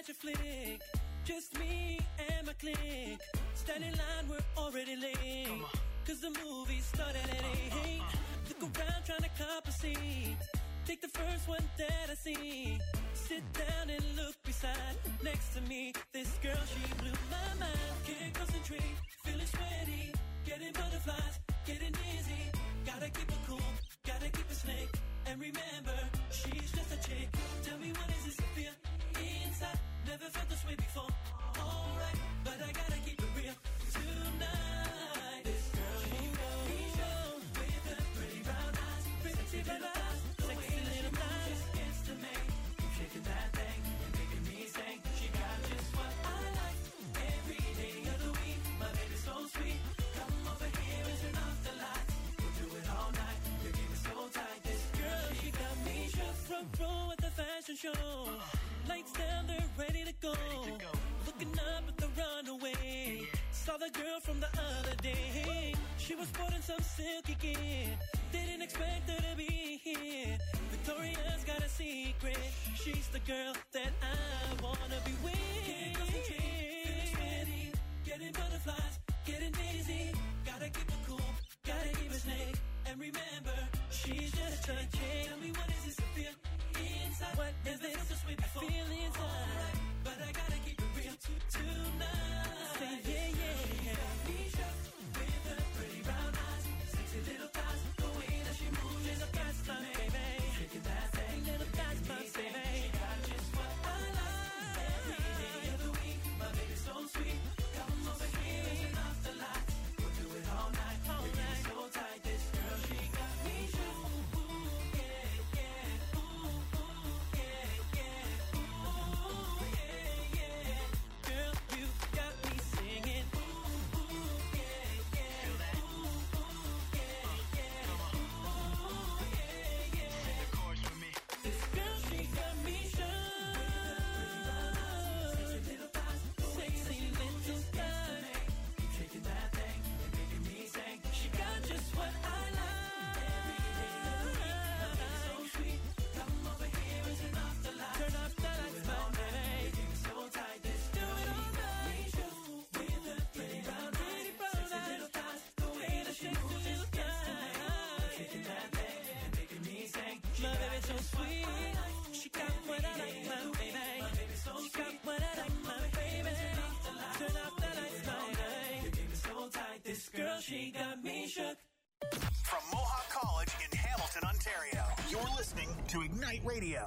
catch a flick. Just me and my clique. Stand in line, we're already late. Cause the movie started at 8. Look around trying to cop a seat. Take the first one that I see. Sit down and look beside. Next to me, this girl, she blew my mind. Can't concentrate, feeling sweaty. Getting butterflies, getting dizzy. Gotta keep it cool, gotta keep it slick. And remember, she's just a chick. Tell me what is this I feel inside? Never felt this way before. Alright, but I gotta keep it real. Tonight, this girl, she got me show. With her pretty brown eyes, pretty brown eyes. The way that she moves just gets to me. Keep shaking that thing and making me sing. She got just what I like. Every day of the week, my baby's so sweet. Come over here and turn off the lights. We'll do it all night. Your game is so tight. This girl, she got me shook. Front row at the fashion show. Lights down, they're ready to go. Looking up at the runaway. Saw the girl from the other day. She was sporting some silky gear. Didn't expect her to be here. Victoria's got a secret. She's the girl that I wanna be with. Can't concentrate, feeling sweaty. Getting butterflies, getting dizzy. Gotta keep it cool, gotta keep it slick. And remember, she's just a chick. Tell me what is this I feel inside? What is this I feel inside? Right, but I gotta keep it real tonight. Say yeah, yeah. She got me shook with her pretty brown eyes, sexy little thighs. The way that she moves is a best time, baby. Shaking that thing, little thighs, my baby. She got just what I like. Every day of the week, my baby's so sweet. Come over here and turn off the lights. We'll do it all night. Your game is so tight. This girl, she got me shook. Girl, she got me shook. From Mohawk College in Hamilton, Ontario, you're listening to Ignite Radio.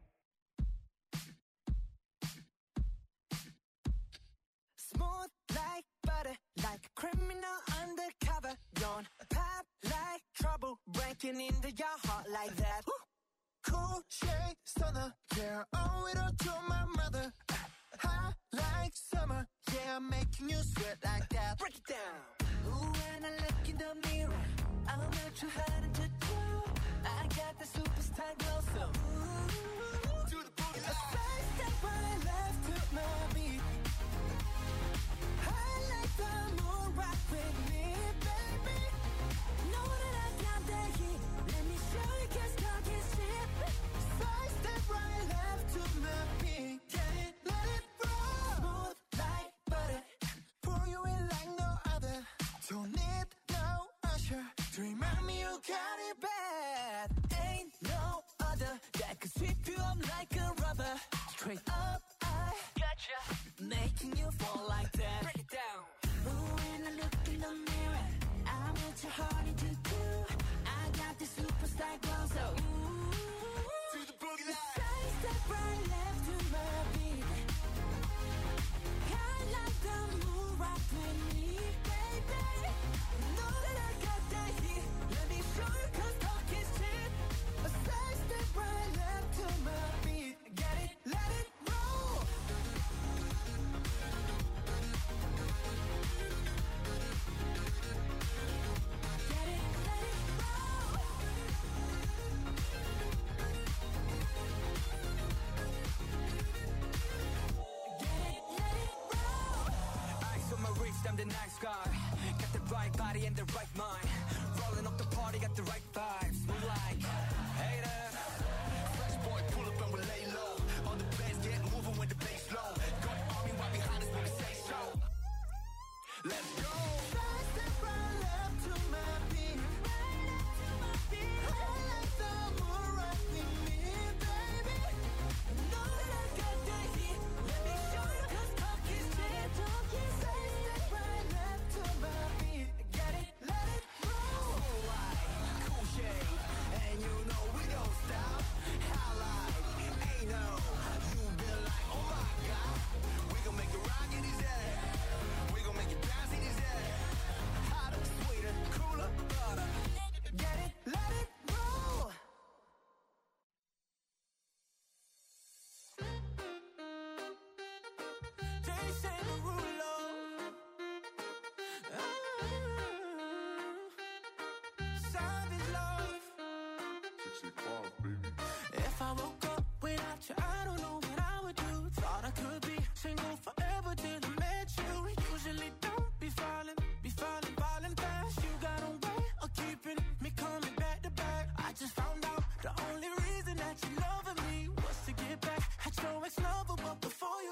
Smooth like butter, like a criminal undercover. Don't pop like trouble, breaking into your heart like that. Cool shade stunner, yeah, owe it all to my mother. Hot like summer, yeah, I'm making you sweat like that. Break it down. Ooh, when I look in the mirror, I'm not too hard to do. I got the superstar glow, so ooh, Do the boogie a side step right left to my beat. I like the moon rock with me, baby. Know that I got the heat. Let me show you, 'cause talk is cheap. Side step right left to my beat. Get it, let it roll. Smooth like butter. Pour you in like no other. Don't need no usher to remind me you got it bad. Ain't no other that could sweep you up like a rubber. Straight up, I gotcha, making you fall like that. Break it down. Ooh, when I look in the mirror, I'm what your heart to do. I got the superstar glow, so ooh, Do the boogie line. side step right left to my beat. I like the moon rock with me, baby. Know that I got that heat. Let me show you, 'cause talk is cheap. A side step right left to my beat. Get it, let it roll. Get it, let it roll. Get it, let it roll. Eyes on my wrist, I'm the nice guy. Got the right body and the right mind. Rolling up the party, got the right vibes. Move like haters. Fresh boy, pull up and we lay low. On the bass, get moving with the bass low.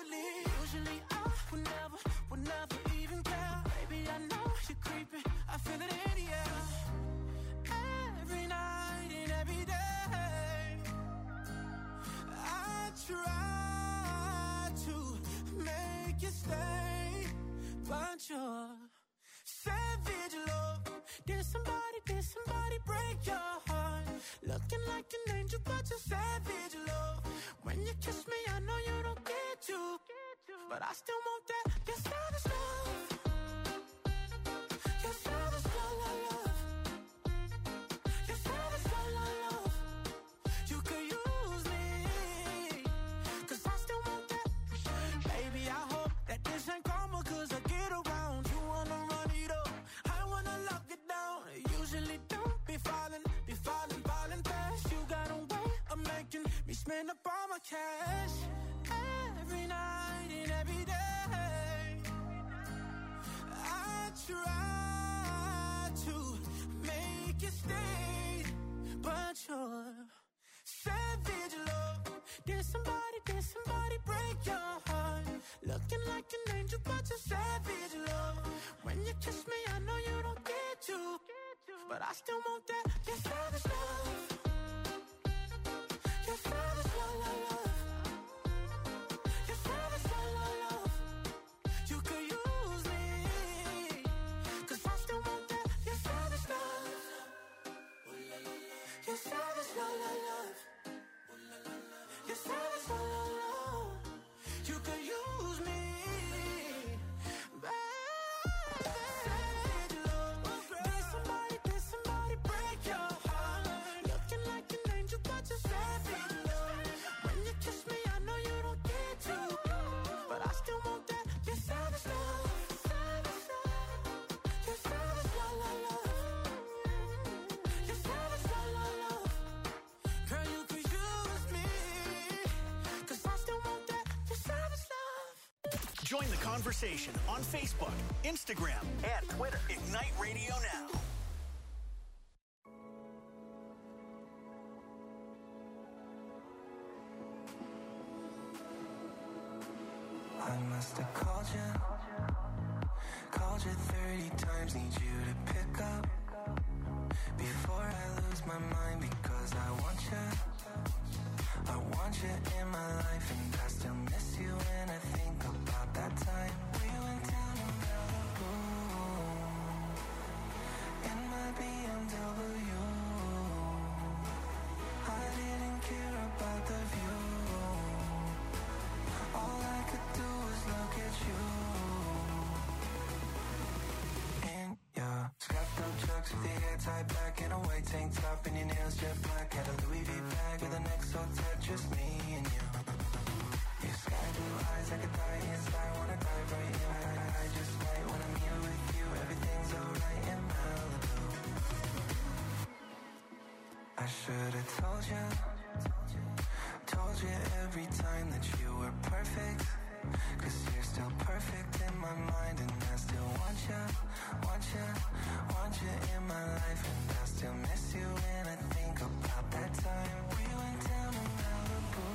Usually I would never even care. Baby, I know you're creeping, I feel it in the air. Every night and every day, I try to make you stay, but you're savage love. Did somebody break your heart? Looking like an angel, but you're savage love. When you kiss me, I know you don't get you, but I still want that. You're savage love. You're savage love. You're savage love. You could use me, 'cause I still want that. Baby, I hope that this ain't karma, 'cause I get around. You wanna run it up, I wanna lock it down. Usually don't be falling fast. You got a way of making me spend up all my cash. Every night and every day, I try to make you stay, but you're savage love. Did somebody break your heart? Looking like an angel, but you're savage love. When you kiss me, I know you don't get you, but I still want that. You're savage love. You're savage love. You're savage love. You could use me, 'cause I still want that. You're savage love. You're savage love. You're savage love. You could use me, baby. Savage love. Did somebody break your heart? Looking like an angel, but you're savage love. When you kiss me, I know you don't get to, but I still want that. You're savage love. You're savage love. You're savage love. Girl, you could use me, 'cause I still want that. You're savage love. Join the conversation on Facebook, Instagram, and Twitter. Ignite Radio Now. I must have called you 30 times, need you to pick up before I lose my mind, because I want you in my life, and I still miss you when I think about that time we went down to Malibu in my BMW. I didn't care about the view. All I could do was look at you. In your scuffed up chucks with your hair tied back in a white tank top and your nails jet black. Had a Louis V bag with a neck so tight, just me and you. Your sky blue eyes, I could die inside, wanna dive right in. I just might when I'm here with you. Everything's alright in Malibu. I should've told you every time that you were perfect, 'cause you're still perfect in my mind, and I still want you in my life, and I still miss you when I think about that time we went down to Malibu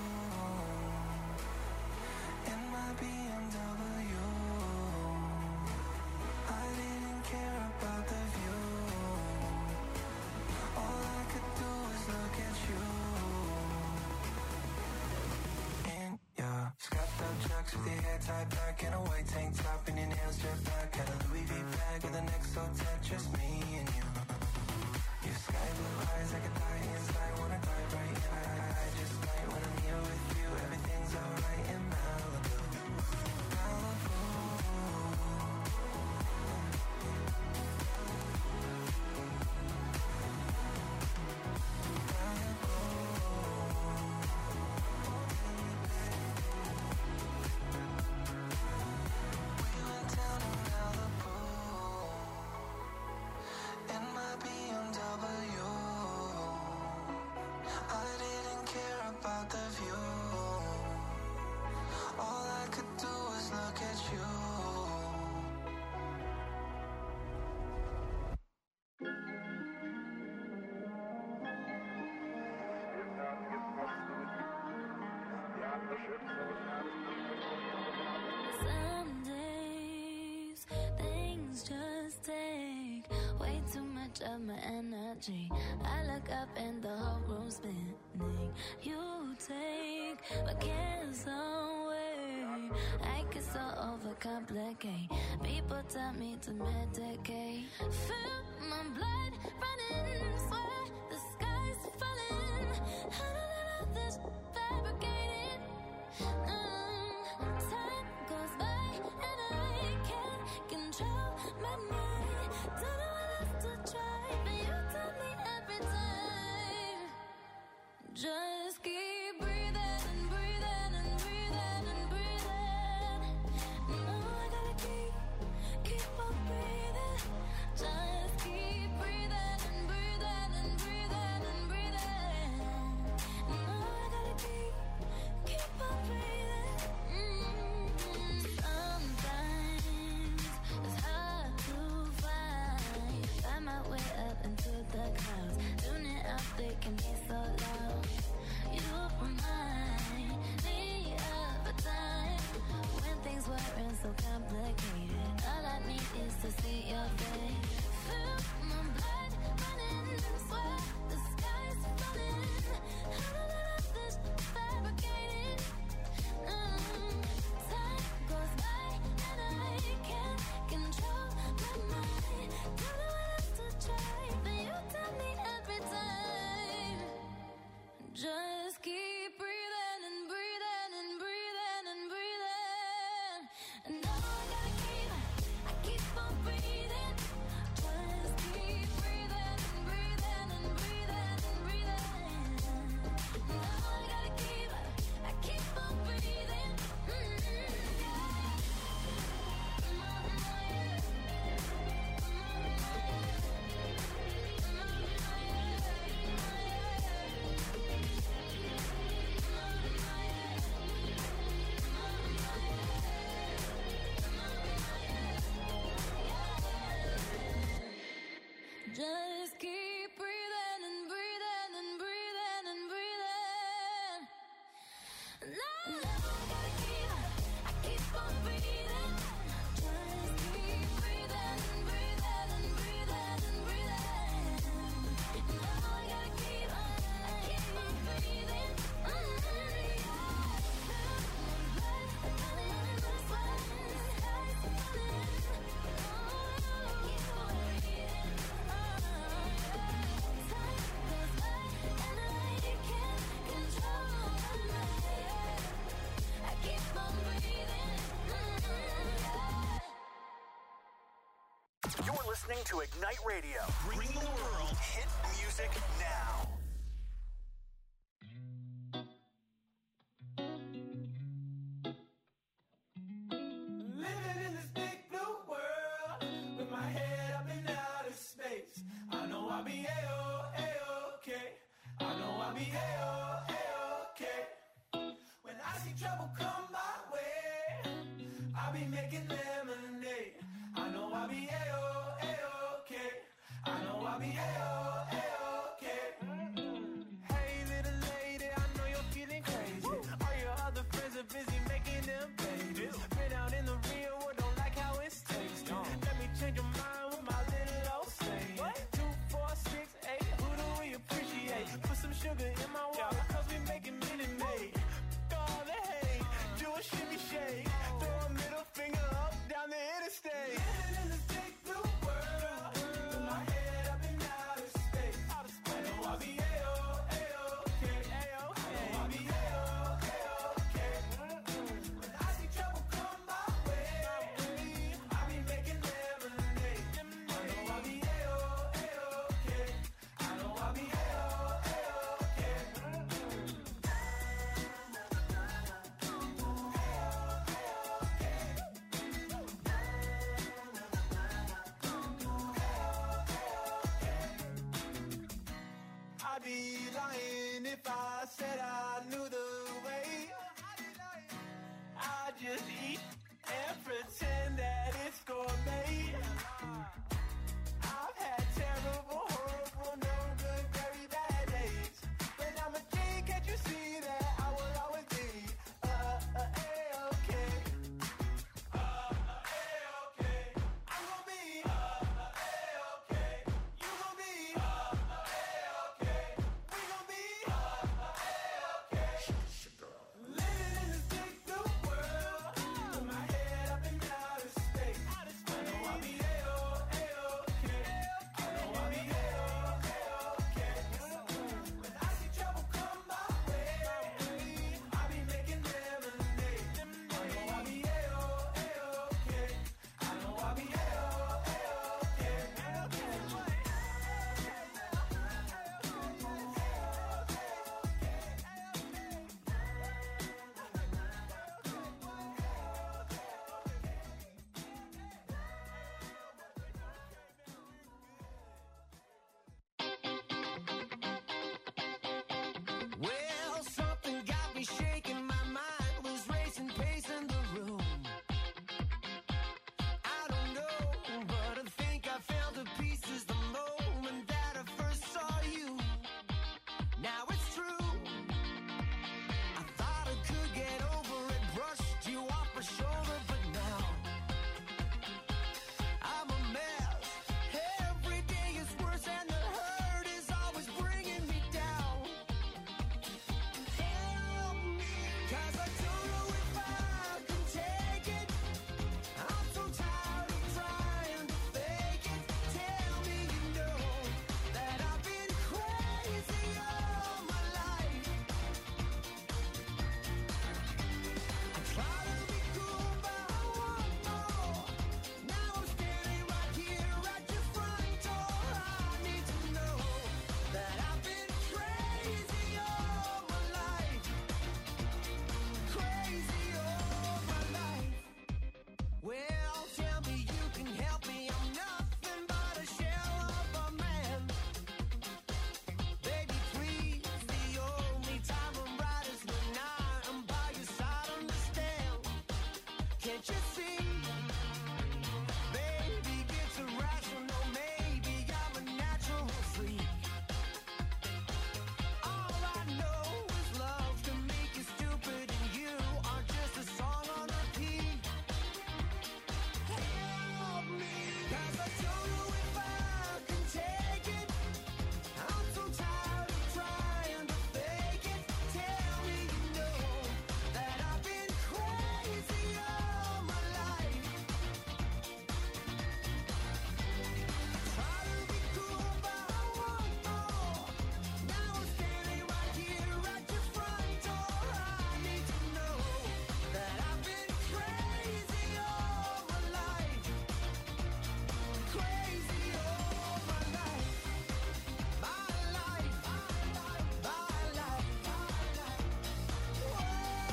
in my BMW. I didn't care about the view. All I could do was look at you. Yeah, scuffed up chucks with your hair tied back in a white tank top and your nails jet black. Had a Louis V bag with a neck so tight, just me and you. Your sky blue eyes, I could die inside, wanna dive right in. I just might when I'm here with you. Everything's alright in Malibu. Malibu. Some days things just take way too much of my energy. I look up and the whole room's spinning. You take my cares away. I get so overcomplicate. People tell me to medicate. Feel my blood running, swear the sky's falling. How did all of this fabricated? Time goes by and I can't control my mind. Don't know what else to try, but you tell me every time. Just keep breathing and breathing and breathing and breathing. No, I gotta keep on breathing. Just keep breathing and breathing and breathing and breathing. No, I gotta keep on breathing. Sometimes it's hard to find my way up into the clouds. Tuning out, they can be so loud. You remind me of a time when things weren't so complicated. All I need is to see your face. Feel my blood running, swear the sky's falling. How did all of this fabricated? Time goes by and I can't control my mind. Don't know what else to try, but you tell me every time. Just keep breathing and breathing and breathing and breathing. And now I gotta keep on breathing. Just keep breathing and breathing and breathing and breathing. Now I gotta keep on breathing. Just keep breathing and breathing and breathing and breathing. No, I gotta keep on breathing. Just keep breathing and breathing and breathing and breathing. No, I gotta keep on breathing. You're listening to Ignite Radio, bringing the world hit music now. Living in this big blue world with my head up in outer space. I know I'll be A-okay. I know I'll be A-okay. When I see trouble come my way, I'll be making lemonade. I know I'll be A-okay. I know I'll be A-okay. Hey little lady, I know you're feeling crazy. All your other friends are busy making them babies. Been out in the real world, don't like how it tastes. Let me change your mind with my little old saying. 2, 4, 6, 8, who do we appreciate? Put some sugar in my water, cause we making Minute Maid. All the hate, do a shimmy shake. Throw a middle finger up, can't you see? Maybe it's irrational, maybe I'm a natural freak. All I know is love can make you stupid, and you are just a song on repeat. Help me, 'cause I don't know if I can take it. I'm so tired of trying to fake it. Tell me you know that I've been crazy all my life. Try to be cool, but I want more. Now I'm standing right here at your front door. I need to know that I've been crazy all my life. Crazy all my life. My life. My life. Whoa.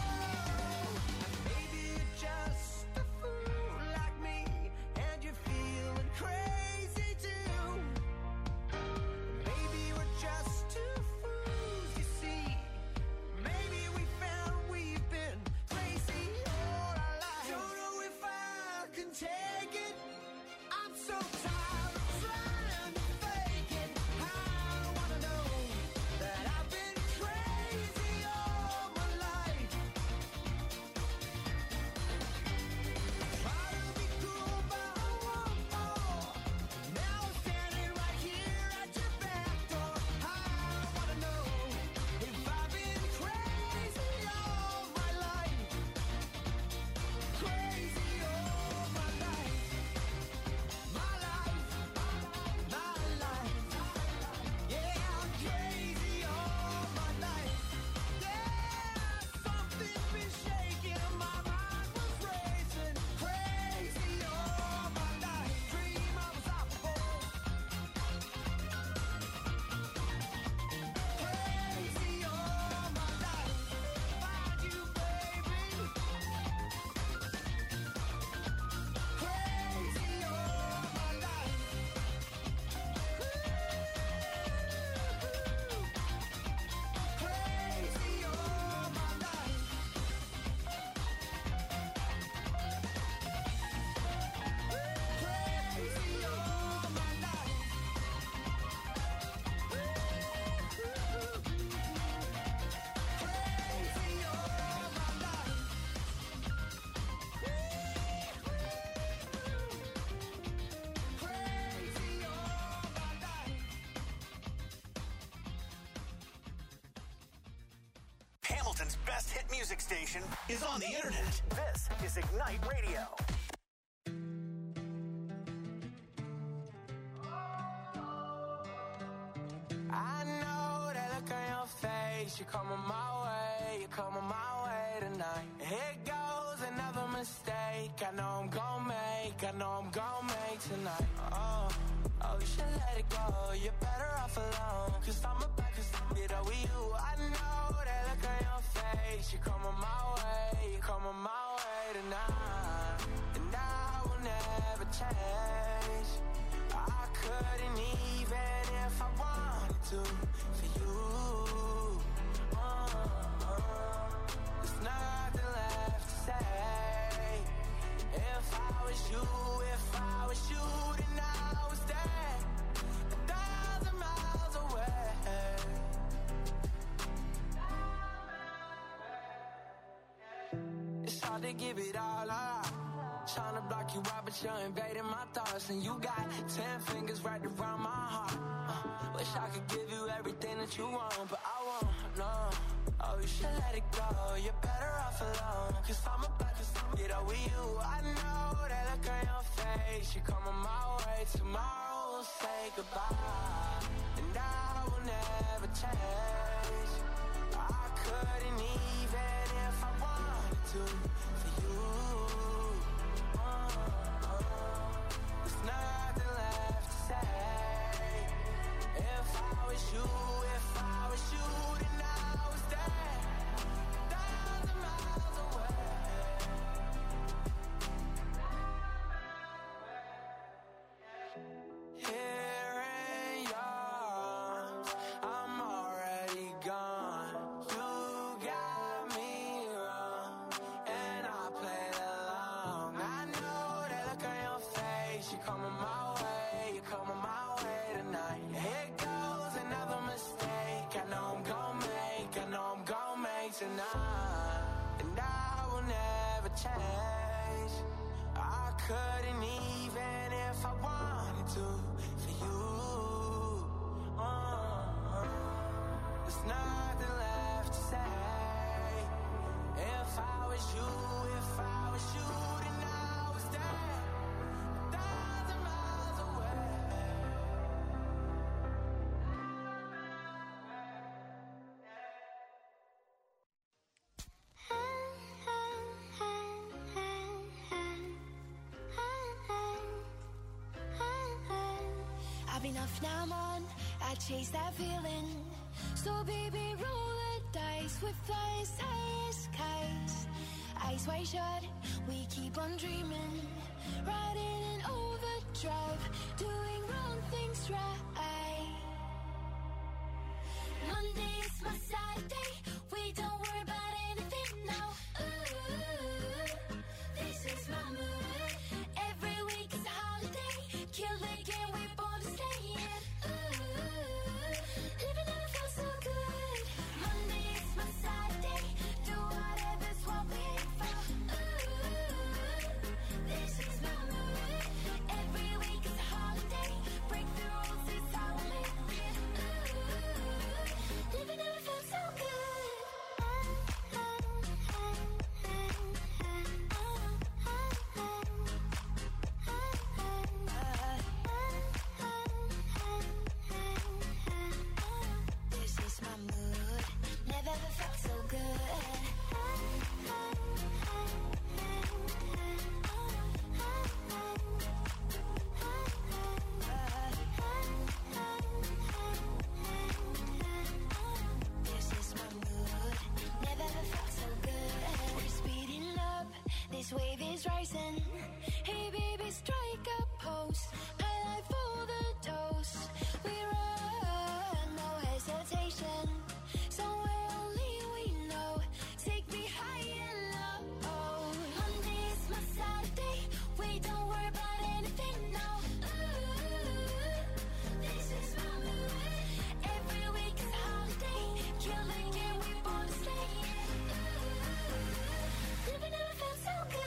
Maybe you're just a fool like me, and you're feeling crazy too. Maybe we're just two fools, you see. Maybe we found we've been crazy all our lives. Don't know if I can take it. I'm so tired of trying to fake it. I wanna know that I've been crazy all my life. Try to be cool, but I want more. Now I'm standing right here at your back door. I wanna know if I've been crazy all my life. Crazy all my life. My life. My life. Yeah, I'm crazy all my life. Yeah, something's been shaking. My mind was racing. Crazy all my life. Dream I was out before. Crazy all my life. Find you, baby. Crazy all my life. Crazy all my life. Crazy all my life. Crazy all my life. Crazy all my life. Hamilton's best hit music station is on the internet. This is Ignite Radio. I know that look on your face. You're coming my way, you're coming my way tonight. Here goes another mistake. I know I'm gon' make, I know I'm gon' make tonight. Oh, you should let it go. You're better off alone. 'Cause I'm about to get over you. I know that look on your face. You're coming my way, you're coming my way tonight. And I will never change. I couldn't even if I wanted to for you. There's nothing left to say. If I was you, then I was there 1,000 miles away. It's hard to give it all up. Trying to block you out, but you're invading my thoughts. And you got 10 fingers right around my heart. Wish I could give you everything that you want, but I won't, no. Oh, you should let it go. You're better off alone. 'Cause I'm about to get over you. I know that look on your face. You're coming my way. Tomorrow we'll say goodbye. And I will never change. I couldn't even if I wanted to for you. There's nothing left to say. If I was you, then I was there 1,000 miles away. Here in your arms, I'm already gone. You got me wrong, and I played along. face, you're coming my way, you're coming my way tonight. Here goes another mistake. I know I'm gonna make, I know I'm gonna make tonight. And I will never change. I couldn't even if I wanted to for you. There's nothing left to say. If I was you, if I was you, then I would stay 1,000 miles away. I've been off, now I'm on. I chase that feeling. So baby, roll the dice with flying skies. Eyes wide shut, we keep on dreaming. Riding in overdrive, doing wrong things right. Monday's my side day. We don't worry about anything now. Ooh, this is my mood. Every week is a holiday. Kill the game, we're born to stay in. Ooh, living never felt so good. Monday is my side day. Do whatever's what we aim for. Ooh, this is my mood. Every week is a holiday. Break the rules, it's how we make it. Ooh, living never felt so good. This is my mood. Never ever felt so good. This is my mood. Never ever felt so good. We're speeding up. This wave is rising. Hey baby, strike a pose. I like for the dose. We run, no hesitation. Somewhere only we know. Take me high and low. Monday is my Saturday. We don't worry about anything now. Ooh, this is my mood. Every week is a holiday. Kill the game, we born to stay in. Ooh, living never felt so good.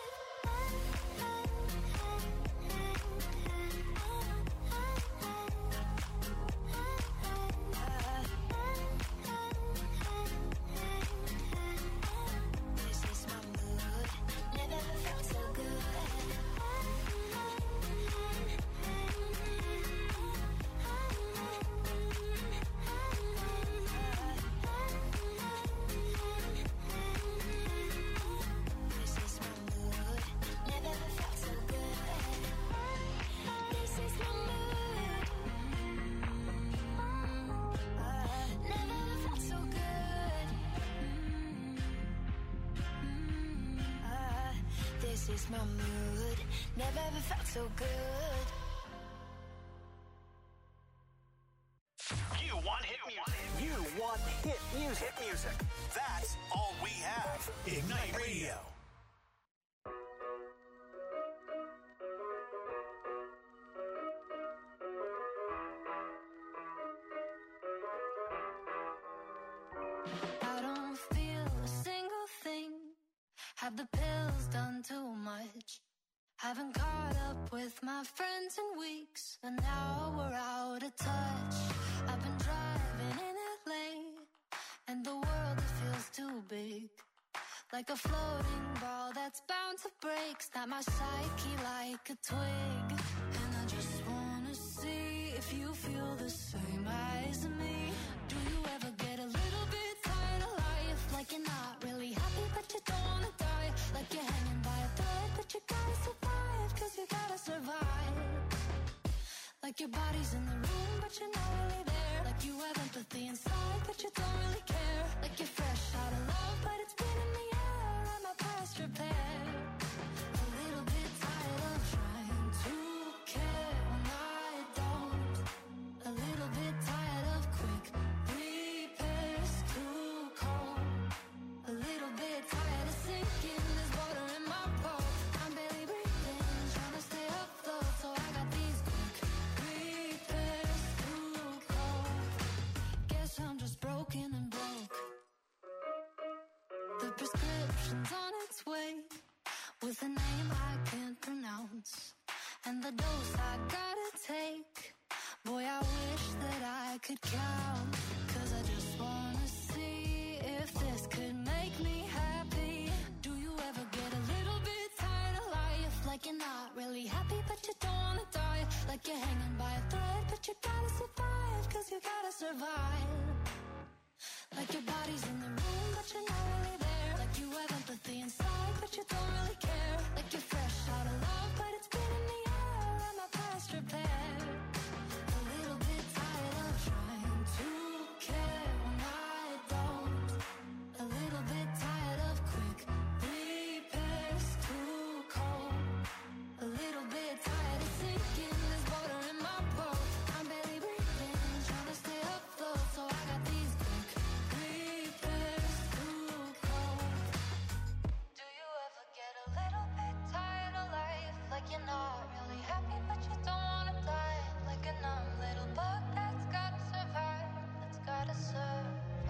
This is my mood. Never ever felt so good. This is my mood. Never ever felt so good. This is my mood. Never ever felt so good. This is my mood. Never ever felt so good. You want hit music. You want hit music. Hit music. That's all we have. Ignite Radio. I don't feel a single thing. Have the pills done too much? Haven't caught up with my friends in weeks, and now we're out of touch. I've been driving in LA, and the world, it feels too big. Like a floating ball that's bound to break. Snap my psyche like a twig. And I just wanna see if you feel the same as me. Do you ever get a little bit tired of life? Like you're not really happy but you don't wanna die. Like you're hanging by a thread but you gotta survive. Cause you gotta survive. Like your body's in the room but you're not really there. Like you have empathy inside but you don't really care. Like you're fresh out of love but it's been in the air. Am I past repair? A little bit tired of trying to care when I don't. A little bit tired of quick repairs too cold. A little bit tired of sinking. There's water in my pulse. I'm barely breathing, trying to stay afloat. The prescription's on its way, with a name I can't pronounce, and the dose I gotta take. Boy, I wish that I could count, 'cause I just wanna see if this could make me happy. Do you ever get a little bit tired of life, like you're not really happy but you don't wanna die, like you're hanging by a thread but you gotta survive, 'cause you gotta survive. Like your body's in the room but you're not really there, like you have empathy inside but you don't really care, like you're fresh out of love but it's been in the air and my past repaired. A little bit tired of trying to care when I don't. A little bit tired of quick repairs, too cold. A little bit tired of sinking, there's water in my boat. I'm barely breathing, trying to stay afloat, so I got these quick repairs, too cold. Do you ever get a little bit tired of life, like you're not really happy but you don't wanna die, like a numb little bug that's gotta survive, that's gotta survive.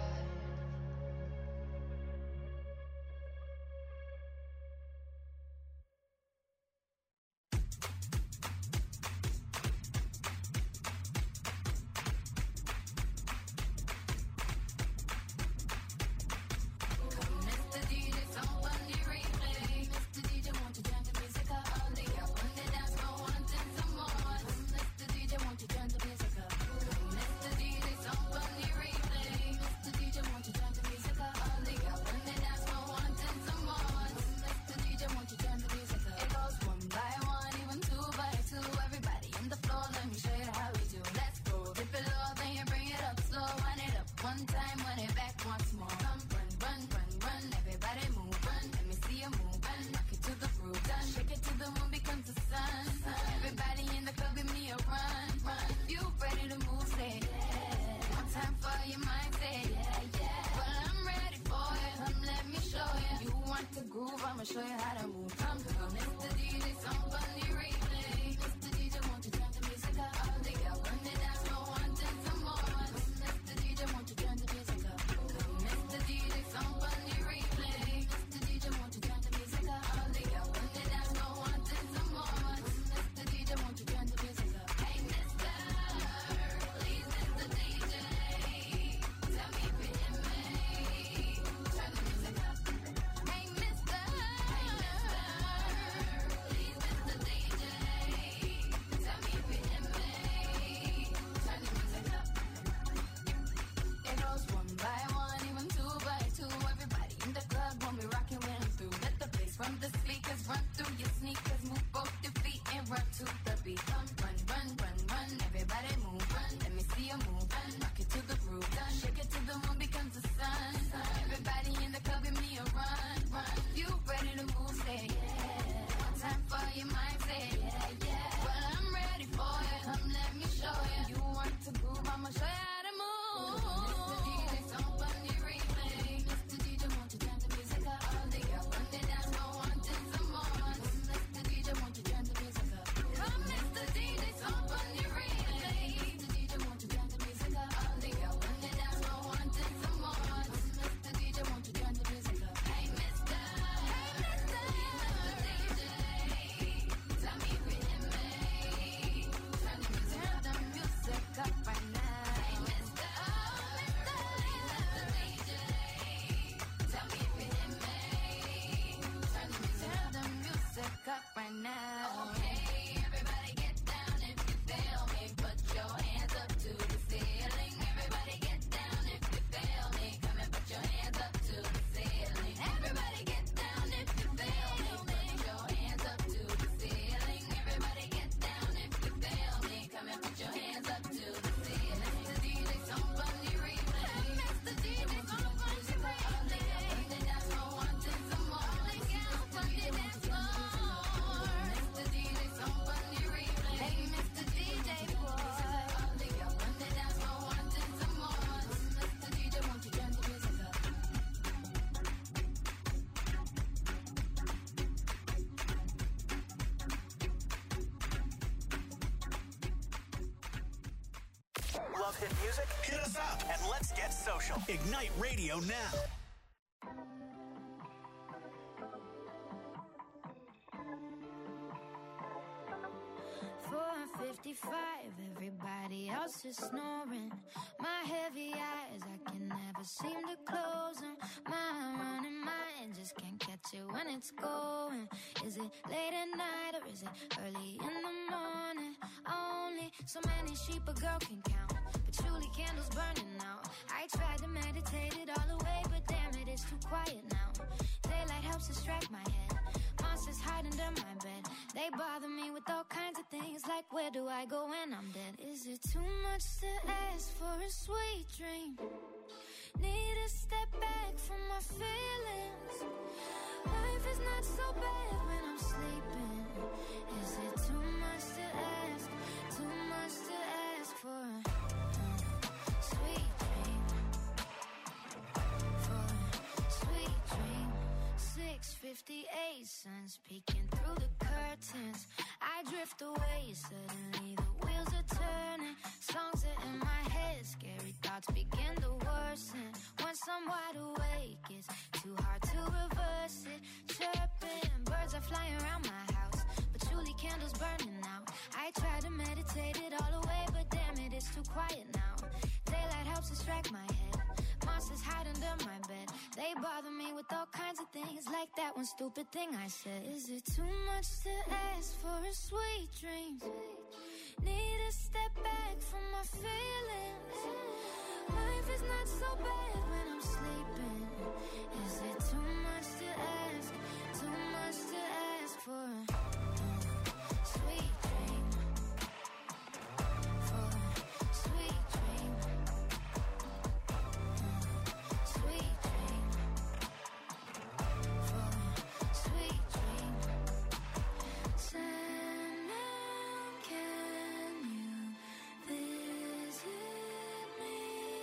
Mr. DJ, someone you replay. Mr. DJ, won't you turn the music up? All the up on the dance floor, wanting some more. Mr. DJ, won't you turn the music up? Mr. DJ, someone you replay. Mr. DJ, won't you turn the music up? All the up on the dance floor, wanting some more. Mr. DJ, won't you turn the music up? It goes one by one, even two by two. Everybody on the floor, let me show you how we do. Let's go. Dip it low, then you bring it up slow. Run it up one time, run it back once more. Come run, run, run, run. Everybody move, run. Let me see you move, run. Rock it to the groove, done. Shake it till the moon becomes the sun. Everybody in the club, give me a run, run. If you ready to move, say yeah. One time for your mind, say yeah, yeah. Well, I'm ready for it. Come, let me show you. You want to groove, I'ma show you how to move. Come, Mr. DJ, somebody replay. Mr. DJ, won't you turn the music up? All the up on the dance floor, wanting some more. Mr. DJ, won't you turn the music up? Mr. DJ, somebody replay. Mr. DJ, won't you turn the music up? All the up on the dance floor, wanting some more. Mr. DJ, won't you turn the music up? Hey, mister, please, Mr. DJ, tell me if you hear me. Turn the music up. Hey, mister, please, Mr. DJ, tell me if you hear me. Turn the music up. It goes one by one, even two by two. Everybody in the club when we rockin' when I'm through. Let the bass from the speakers run through your sneakers. Move both your feet and run to the beat. Come run, run, run, run. Everybody move, run. Let me see you move, run. Rock it to the groove, done. Shake it till the moon becomes the sun. Everybody in the club, give me a run, run. You ready to move, say yeah. One time for your mind, say yeah, yeah. Well, I'm ready for it. Come, let me show you. You want to groove, I'ma show you how to move. Mr. DJ, somebody replay. Mr. DJ, won't you turn the music up? All the up on the dance floor, wanting some more. Mr. DJ, won't you turn the music up? Come, Mr. DJ, somebody replay. Mr. DJ, won't you turn the music up? All the up on the dance floor, wanting some more. Mr. DJ, won't you turn the music up? Hey, mister, DJ, tell me if you hear me. Turn the music up right now. Hey, mister, DJ, tell me if you hear me. Turn the music up right now. Okay, everybody get down if you feel me. Put your hands up to the ceiling. Everybody get down if you feel me. Come and put your hands up to the ceiling. Everybody get down if you feel me. Put your hands up to the ceiling. Everybody get down if you feel me. Come and put your hands up to the ceiling. Mr. DJ, somebody replay. Mr. DJ, somebody replay. The dance floor wanting some more. All the girls on the dance floor. Mr. DJ, somebody replay. Hey, Mr. DJ, boy. All the girls on the dance floor wanting some more. Mr. DJ, won't you turn the music up? Love hit music? Hit us up and let's get social. Ignite Radio now. 55, everybody else is snoring. My heavy eyes, I can never seem to close them. My running mind just can't catch it when it's going. Is it late at night or is it early in the morning? Only so many sheep a girl can count, patchouli candles burning out. I tried to meditate it all away, but damn it, it's too quiet now. Daylight helps distract my head. Monsters hide under my bed. They bother me with all kinds of things, like where do I go when I'm dead? Is it too much to ask for a sweet dream? Need to step back from my feelings. Life is not so bad when I'm sleeping. Is it too much to ask? Too much to ask for a sweet dream? For a sweet dream. 6:58, sun's peeking through the curtains. I drift away, suddenly the wheels are turning. Songs are in my head, scary thoughts begin to worsen. Once I'm wide awake, it's too hard to reverse it. Chirping, birds are flying around my house, patchouli candles burning out. I try to meditate it all away, but damn it, it's too quiet now. Daylight helps distract my head. Monsters hide under my bed. They bother me with all kinds of things, like that one stupid thing I said. Is it too much to ask for a sweet dream? Need to step back from my feelings. Life is not so bad when I'm sleeping. Is it too much to ask? Too much to ask for a sweet dream? For a sweet dream. Sweet dream. For a sweet dream. Sandman, can you visit me?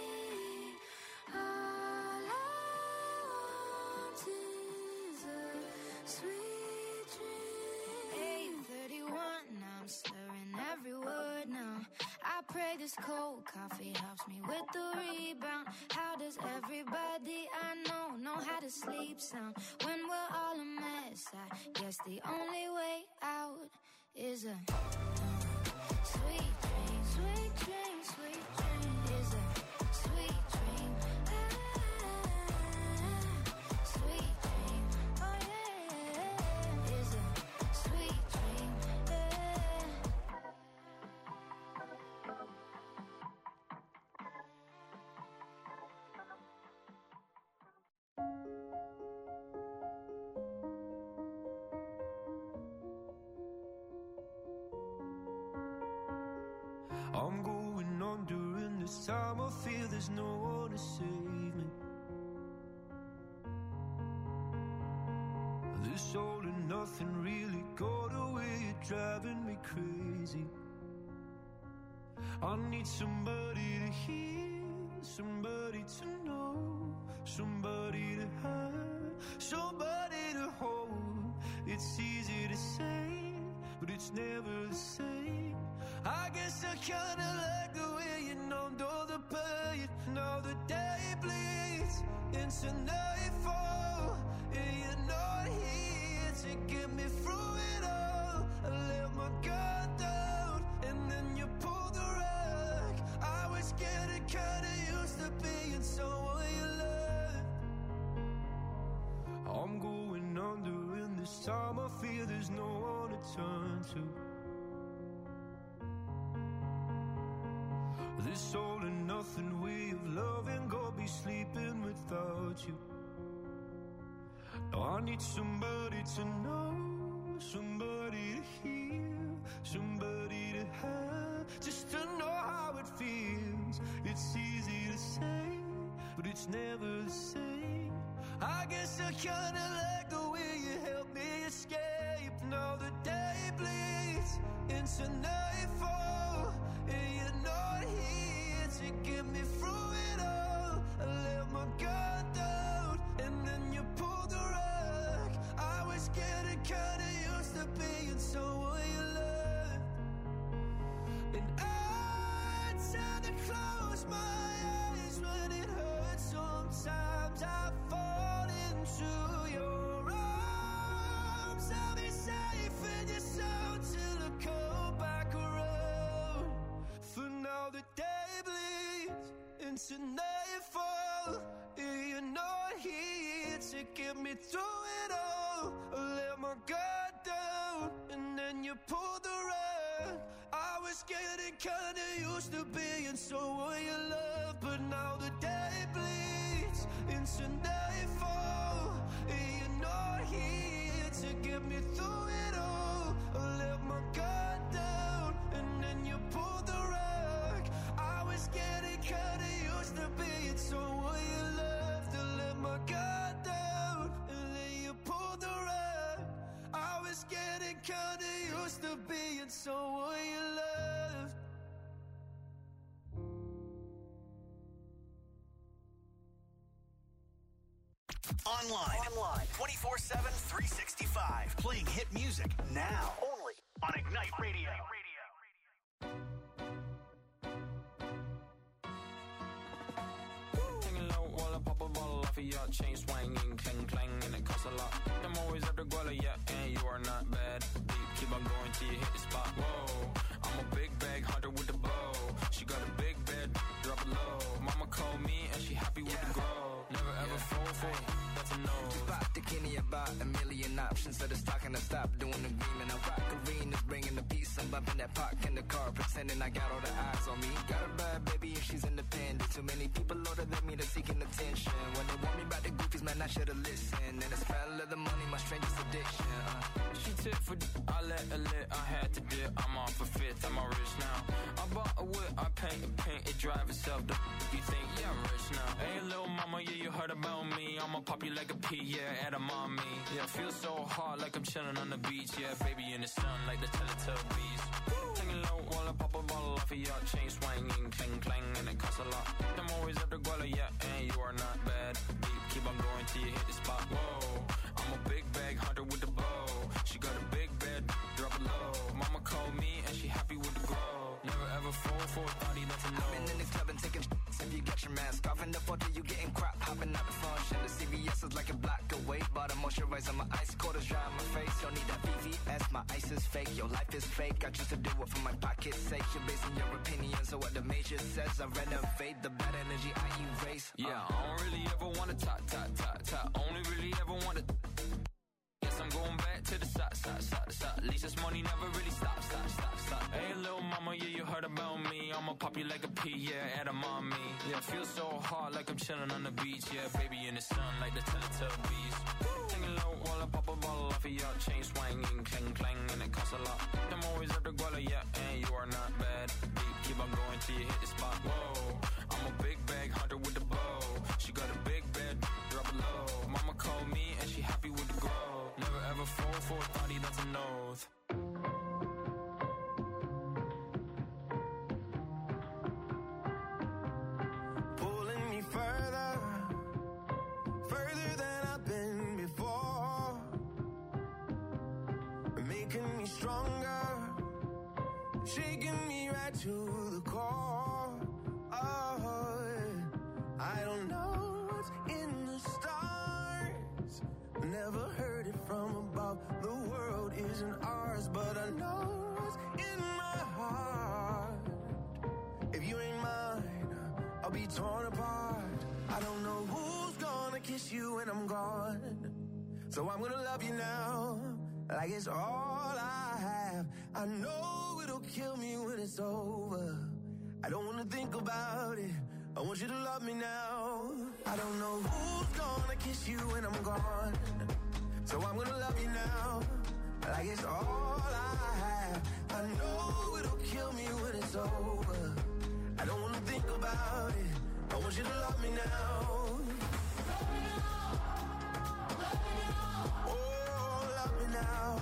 All I want is a sweet dream. 8:31, now I'm slurring every word now. I pray this cold coffee helps me with the rebound. How does everybody I know how to sleep sound? When we're all a mess, I guess the only way out is a sweet dream. Sweet dream, sweet dream is a sweet dream. Sweet dream, oh yeah, is a sweet dream. I'm going on during this time. I feel there's no one to save me. This all and nothing really got away. You're driving me crazy. I need somebody to hear, somebody to know, somebody to have, somebody to hold. It's easy to say, but it's never the same. I guess I kinda like the way you numbed all the pain. Now the day bleeds into nightfall, and you're not here to get me through it all. I let my guard down, and then you pulled the rug. I was getting kinda used to being someone you loved. I'm going under, and this time I feel there's no one to turn to. This all and nothing way of loving, go be sleeping without you. Now I need somebody to know, somebody to hear, somebody to have, just to know how it feels. It's easy to say, but it's never the same. I guess I kinda like the way you help me escape. Now the day bleeds into nightfall, and you're not here to get me through it all. I let my guard down, and then you pulled the rug. I was getting kinda used to being someone you loved. And I tend to close my eyes when it hurts. Sometimes I fall into your arms. I'll be safe in your sound till I come back around. into nightfall. You're not here to get me through it all. I let my guard down, and then you pulled the rug. I was getting kinda used to being someone you love, but now the day bleeds into nightfall. You're not here to get me through it all. I let my guard down, and then you pulled the rug. I was getting kinda used to being someone you loved. I let my guard down, and then you pulled the rug. I was getting kinda used to being someone you loved. Online 24/7, 365. Playing hit music now. Only on Ignite Radio. Taking low while I pop a bottle off of your chain swinging, clang clang, and it costs a lot. I'm always at the guala, yeah, and you are not bad. Deep, keep on going till you hit the spot. Whoa, I'm a big bag hunter with the bow. She got a big bed, drop it low. Mama called me and she happy with the grow. Never ever fall for it, that's a no. Just bought the Kenny about a million options. So the stock and I stop doing the green. And I rock arenas, bringing the peace. I'm bumping that park in the car, pretending I got all the eyes on me. Got a bad baby and she's independent. Too many people older than me, they're seeking attention. When they want me about the goofies, man, I should've listened. And the smell of the money, my strangest addiction. She tip for I let her lit, I had to dip. I'm off for fifth, I'm all rich now. I bought a whip, I paint it drive itself. You think, yeah, I'm rich now. Hey, little mama, yeah, you heard about me. I'ma pop you like a pea, yeah, at a mommy. Yeah, feel so hot like I'm chilling on the beach. Yeah, baby in the sun like the Teletubbies. Singing low while I pop a bottle off of your chain swinging, clang clang, and it costs a lot. I'm always at the guala, yeah, and you are not bad. Deep, keep on going till you hit the spot. Whoa, I'm a big bag hunter with the bow. She got a big bed, drop it low. Mama called me and she happy with the grow. Never ever fall for a thotty, that's a no. I've been in the club and taking if you get your mask off in the photo, you getting crap. Hopping out the function, the CVS is like a block away. Bought a moisturizer, my ice cold is dry on my face. Don't need that VVS, my ice is fake. Your life is fake, I just to do it for my pocket's sake. You're basing your opinions on what the major says. I renovate the bad energy I erase. Yeah, I don't really ever wanna talk. Only really ever wanna. Guess I'm going back to the side. At least this money never really stop. Hey, little mama, yeah, you heard about me. I'ma pop you like a pea, yeah, at a mommy. Yeah, feel so hot like I'm chilling on the beach. Yeah, baby in the sun like the Teletubbies. Singing low while I pop a bottle off of your chain swinging, clang clang, and it costs a lot. I'm always at the guala, yeah, and you are not bad. Deep, keep on going till you hit the spot. Whoa, I'm a big bag hunter with the bow. She got a big bed, drop it low. Mama called me and she happy with the grow. Never ever fall for a thotty, that's an oath. Pulling me further than I've been before, making me stronger, shaking me right to the core. Oh, I don't know what's in the stars, never heard it from above. The world isn't ours, but I know what's in my heart. If you ain't mine, I'll be torn apart. I don't know who's gonna kiss you when I'm gone, so I'm gonna love you now like it's all I have. I know it'll kill me when it's over. I don't wanna think about it, I want you to love me now. I don't know who's gonna kiss you when I'm gone, so I'm gonna love you now like it's all I have. I know it'll kill me when it's over. I don't wanna think about it, I want you to love me now. Oh, love me now.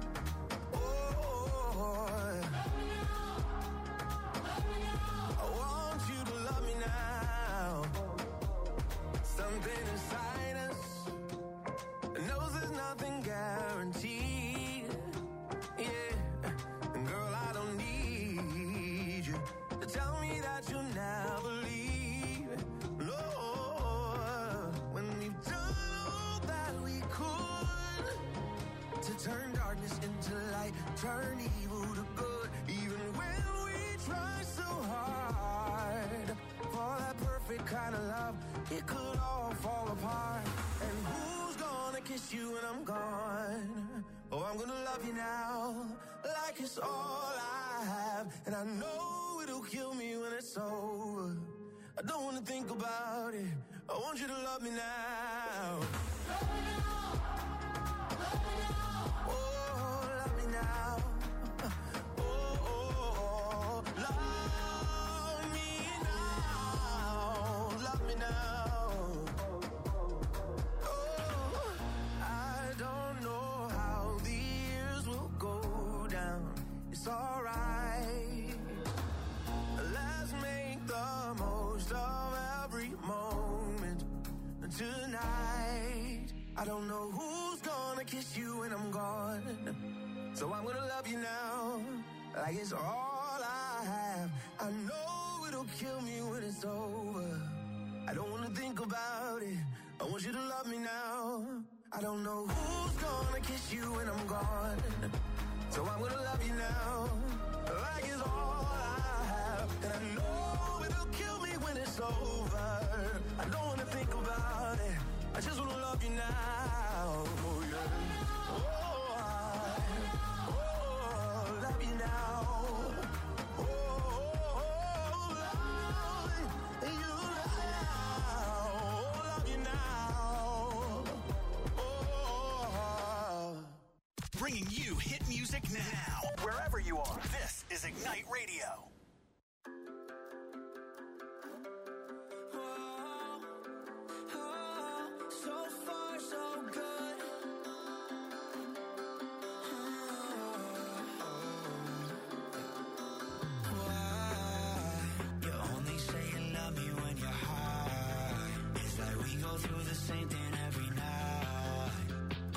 Oh, I want you to love me now. Something inside us knows there's nothing guaranteed. Yeah, and girl, I don't need you to tell me that you'll never leave. No, when we've done it's all I have, and I know it'll kill me when it's over. I don't wanna think about it. I want you to love me now. Love me now. Love me now. Oh, love me now. Oh, love me now. Love me now. Oh, I don't know how the years will go down. It's alright. Let's make the most of every moment tonight. I don't know who's gonna kiss you when I'm gone, so I'm gonna love you now, like it's all I have. I know it'll kill me when it's over. I don't wanna think about it. I want you to love me now. I don't know who's gonna kiss you when I'm gone, so I'm gonna love you now, like it's all I have. And I know it'll kill me when it's over. I don't wanna think about it. I just wanna love you now. Oh, yeah. Oh, love you now. Oh, love you now. Love you now. Oh. Bringing you hit music now. Wherever you are, this is Ignite Radio. So far, so good. Why? You only say you love me when you're high. It's like we go through the same thing every night.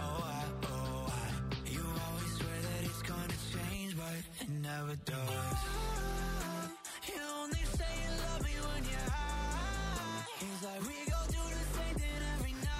You always swear that it's gonna change, but it never does. You only say you love me when you're high. It's like we go through the same thing every night.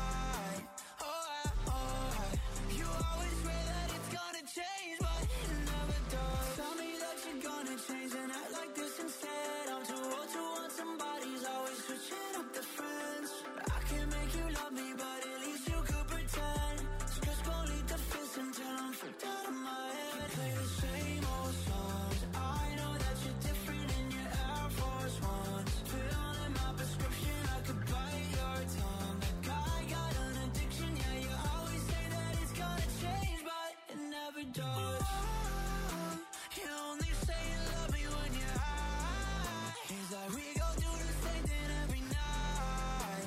You always swear that it's gonna change, but it never does. Tell me that you're gonna change and act like this instead. I'm too old to want somebody's always switching up the friends. I can make you love me, but at least you could pretend. So just go lead the fist until I'm freaked out of my head. Play the same old songs. I know that you're different in your Air Force Ones. Fill in my prescription, I could bite your tongue. Like I got an addiction, yeah, you always say that it's gonna change, but it never does. You only say you love me when you're high. It's like we go through the same thing every night.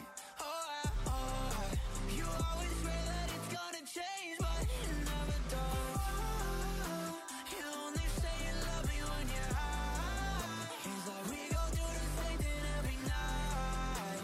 You always swear that it's gonna change, but it never does. You only say you love me when you're high. It's like we go through the same thing every night.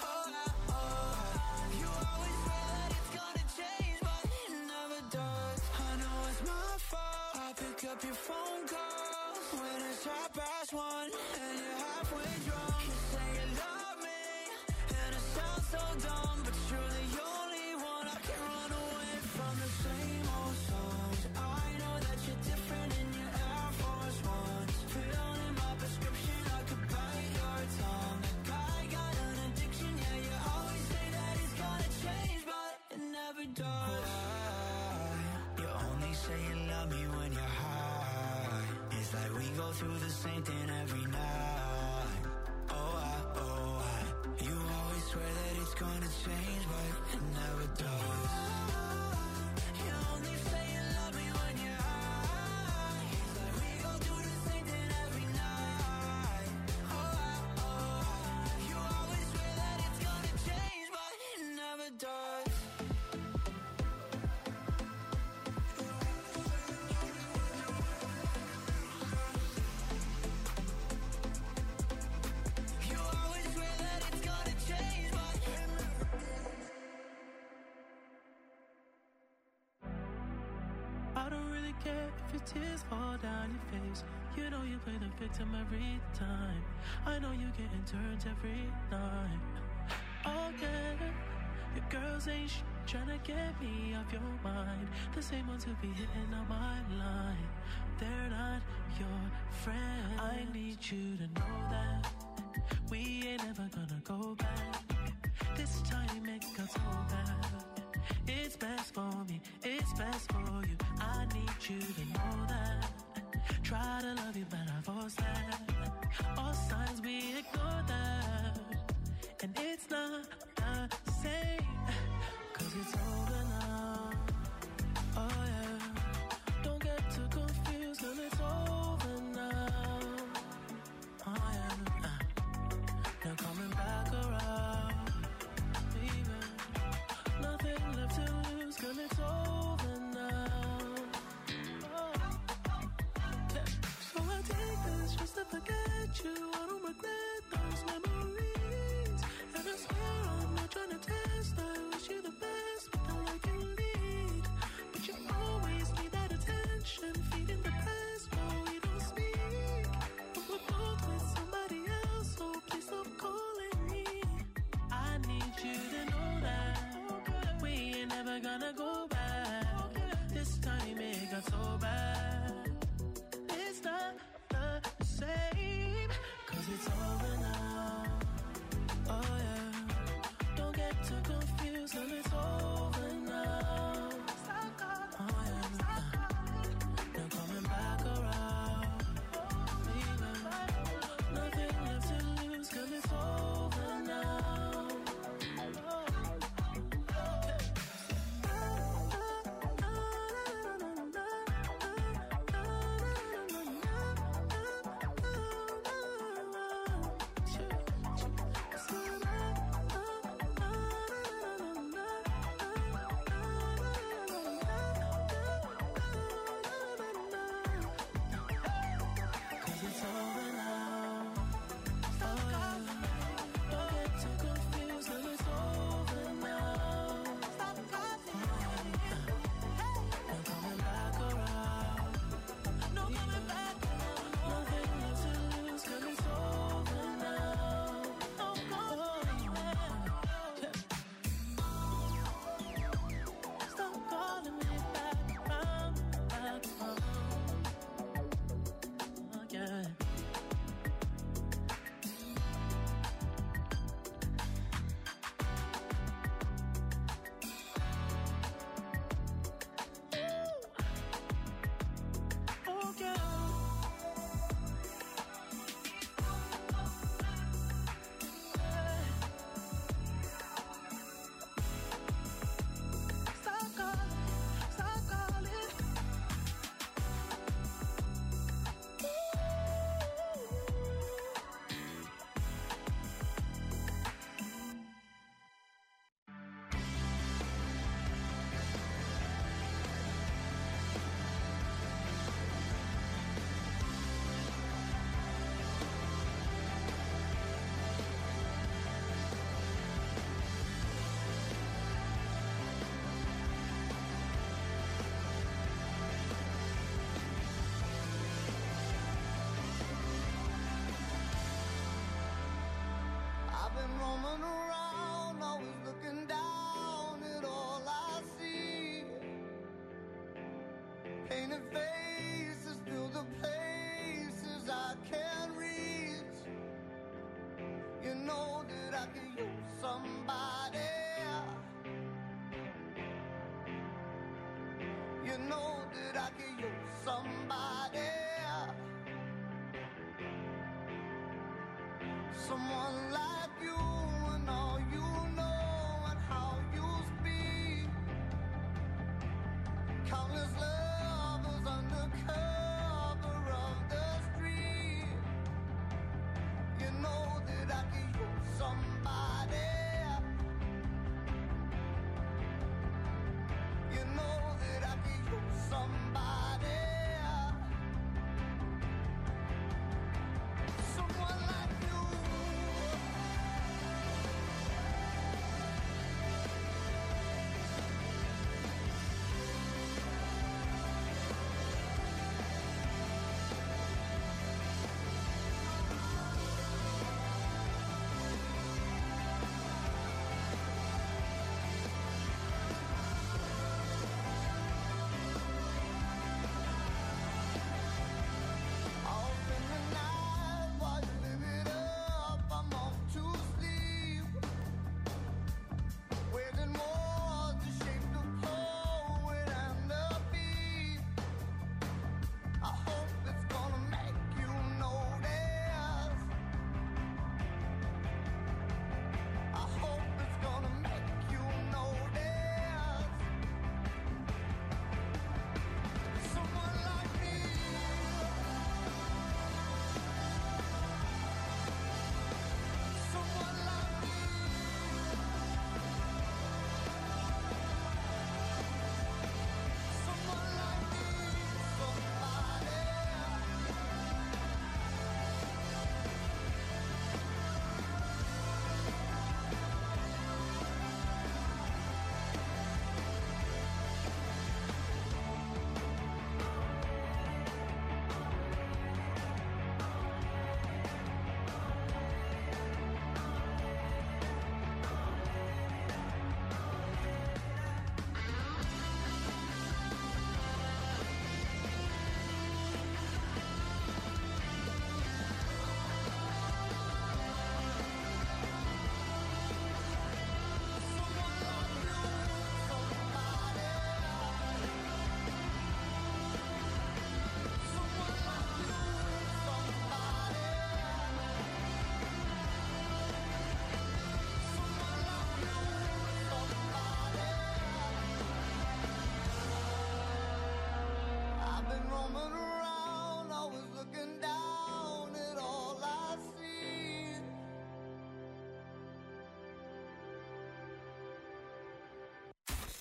You always swear that it's gonna change, but it never does. I know it's my fault. I pick up your phone calls when it's 1:30 and you're halfway drunk. You say you love me, and it sounds so dumb, but you're the only one I can run away from. The same old songs. I know that you're different in your Air Force Ones. Fill in my prescription, I could bite your tongue. Like I got an addiction, yeah, you always say that it's gonna change, but it never does. You only say you love me when you're high. It's like we go through the same thing every night. You always swear that it's gonna change, but it never does. You only say you love me when you're high. It's like we go through the same thing every night. You always swear that it's gonna change, but it never does. You always swear that it's gonna change, but I don't really care if your tears fall down your face. You know you play the victim every time. I know you're getting turned every night. Oh yeah, your girls ain't trying to get me off your mind. The same ones who be hitting on my line. They're not your friend. I need you to know that we ain't ever gonna go back. This time it got so bad. It's best for me, it's best for you. I need you to know that cause that. All signs we ignore that. And it's not the same, cause it's over now. Oh yeah, don't get too confused, cause it's over now. Oh yeah, now coming back around, baby. Nothing left to lose, cause it's over now. Oh. Yeah. So I take this just to forget you. I don't regret those memories. And I swear I'm not trying to test. I wish you the best, but I like you lead. But you always need that attention, feeding the past while we don't speak. But we're both with somebody else, so please stop calling me. I need you to know that we ain't never gonna go back. This time it got so bad. It's not the same, cause it's over now. Oh yeah, don't get too confused, cause it's over now. Oh yeah, now coming back around, baby. Nothing left to lose, cause it's over now. I've been roaming around, always looking down at all I see. Painted faces fill the places I can't reach. You know that I could use somebody. You know that I could use somebody. Someone like you and all you know and how you speak. Countless lovers under cover of the street. You know that I could use somebody. You know that I could use somebody. Someone like you.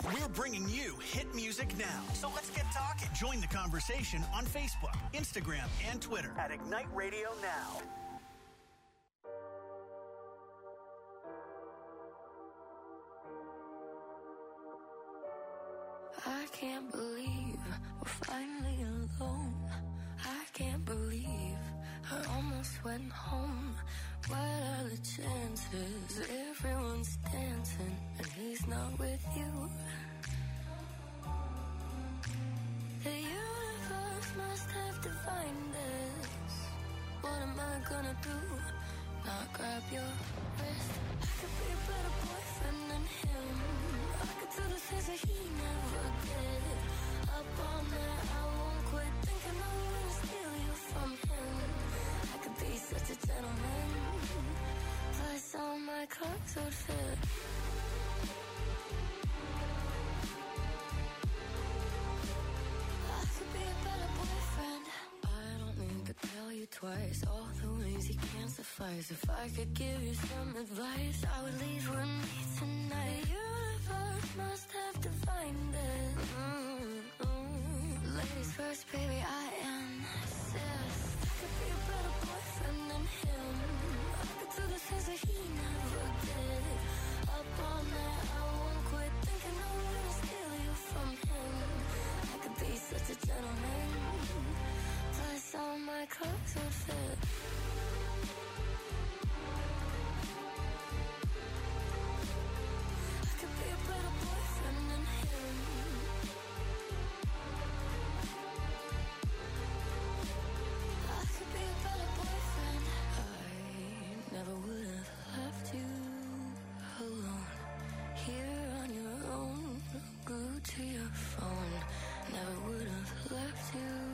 We're bringing you hit music now. So let's get talking. Join the conversation on Facebook, Instagram, and Twitter at Ignite Radio Now. I can't believe we're finally alone. I can't believe I almost went home. What are the chances? Everyone's dancing and he's not with you. The universe must have divined us. What am I gonna do? Not grab your wrist. I could be a better boyfriend than him. I could do the things that he never did. Up all night, I won't quit thinking I'm gonna steal you from him. I could be such a gentleman. Plus all my clothes would fit. I could be a better boyfriend. I don't need to tell you twice all the ways you can't suffice. If I could give you some advice, I would leave with me tonight. The universe must have divined it. Ladies first,